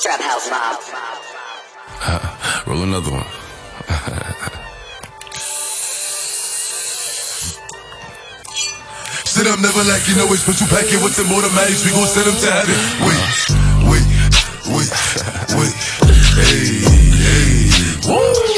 Trap House Mob. Roll another one. Sit up, never like you know it's put you back in with them automatics. We gon' send them to heaven. Wait. Hey. Woo!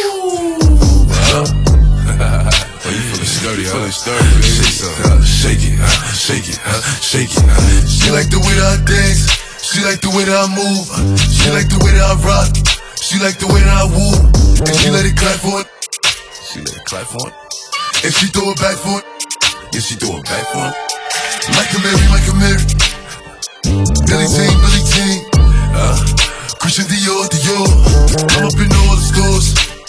Oh, you feeling sturdy, huh? Shake it. She like the way that I dance. She like the way that I move. She like the way that I rock. She like the way that I woo. And she let it clap for it. And she throw it back for it. Yeah, she throw it back for him. Micah Mary. Billie Jean. Christian Dior. I'm up in all the stores.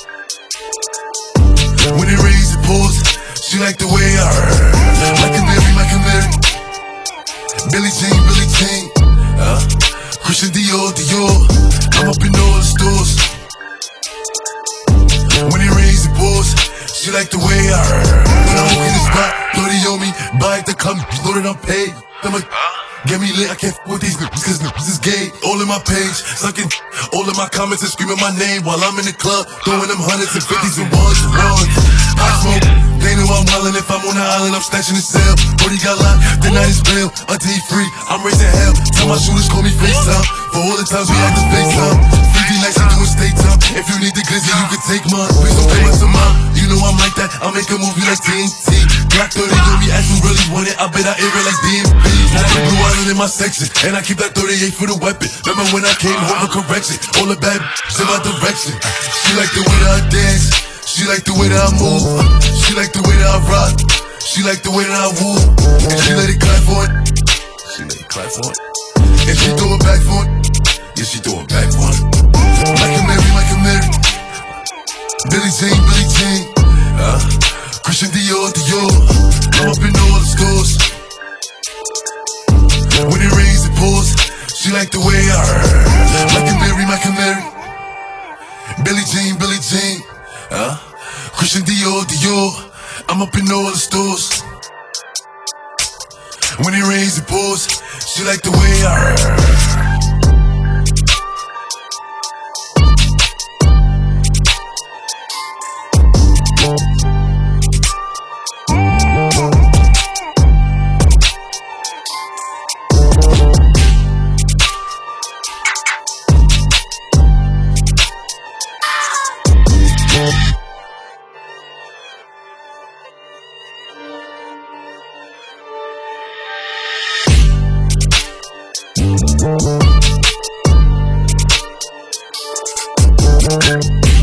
When it rains, it pours. She like the way I Micah Mary. Billie Jean. Christian Dior. I'm up in all the stores. When it rains, it pours. She like the way I when I walk in the spot, Lordy on me, buy it to come, loaded I'm paid. Get me lit, I can't f with these niggas, cause niggas is gay. All in my page, sucking all in my comments and screaming my name while I'm in the club, throwing them hundreds and fifties and ones. I smoke, they know I'm wildin'. If I'm on the island, I'm snatching the cell. Brody got locked, the night is bail, until he free. I'm raising hell, tell my shooters call me FaceTime. For all the times we had this FaceTime. 50 nights, I'm doing state time. If you need the glizzy, you can take mine. Please don't play my mine. You know I'm like that, I'll make a movie like TNT. Black 30 on me, as you really want it, I bet I air it like DMV. Blue Island in my section, and I keep that 38 for the weapon. Remember when I came home for correction? All the bad in my direction. She like the way that I dance. She like the way that I move. She like the way that I rock. She like the way that I woo. And she let it clap for it. And she throw it back for it. Yeah, she throw it back for him. Micah Mary. Billie Jean. Christian Dior. I'm up in all the stores. When it rains, it pours. She like the way I Micah Mary. Billie Jean. Christian Dior. I'm up in all the stores. When it rains, it pours. She like the way I Trap